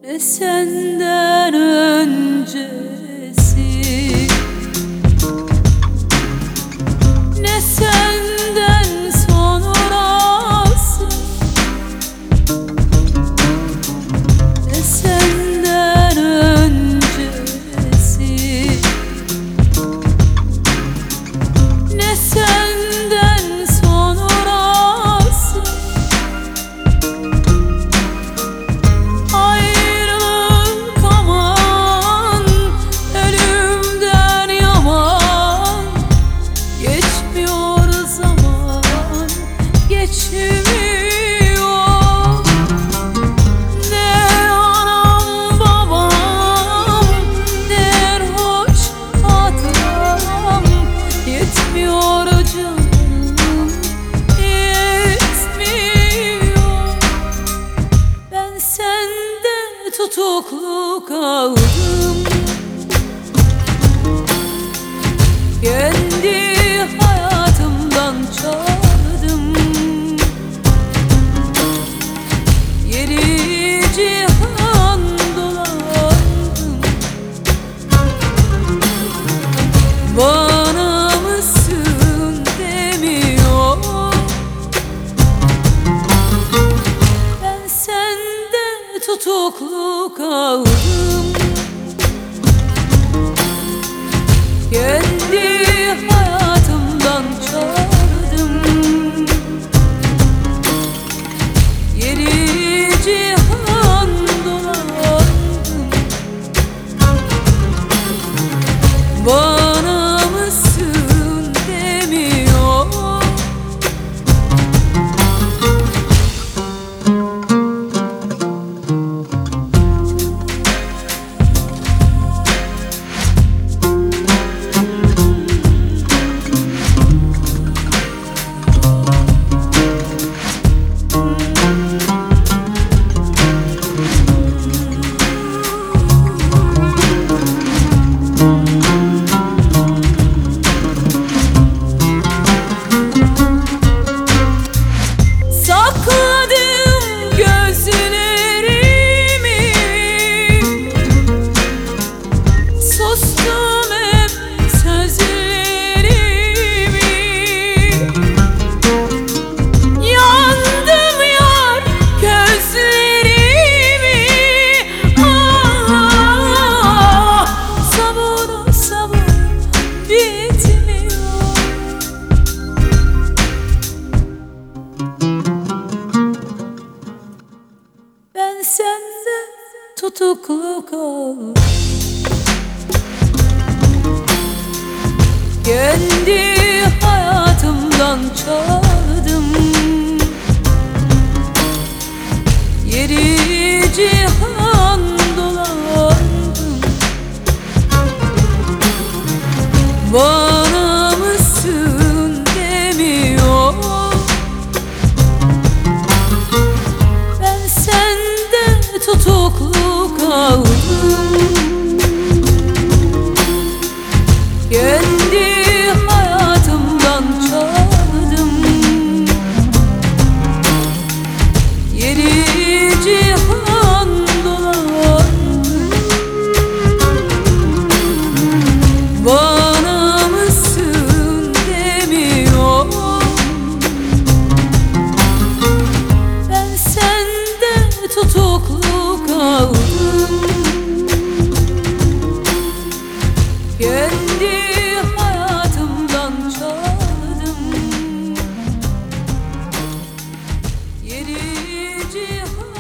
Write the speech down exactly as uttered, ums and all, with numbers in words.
Ne senden öncesi, ne senden sonrası, ne senden öncesi, ne senden sonrası. Ayrılık aman, ölümden yaman. Geçmiyor zaman, geçmiyor. Ne anam babam, ne hoş hatıram. Yetmiyor canım, yetmiyor. Ben sende tutuklu kaldım. Kendi hayatımdan çaldım. Yedi cihan dolandım. Bana mısın demiyor. Ben sende tutuklu kaldım. Kendi hayatımdan çaldım. Yedi cihan dolandım. Bana mısın demiyor. Sakladım gözlerimi, sustum hep sözlerimi. Yandım yar gözlerimi. Ah, sabır sabır bitmiyor. Ben sende tutuklu kaldım. Kendi hayatımdan çaldım. Yedi cihan dolandım. Bana mısın demiyor. Ben sende tutuklu kaldım. Kendi hayatımdan çaldım. Yedi cihan dolandım. Bana mısın demiyor. Ben sende tutuklu kaldım. Kendi hayatımdan çaldım. Yedi cihan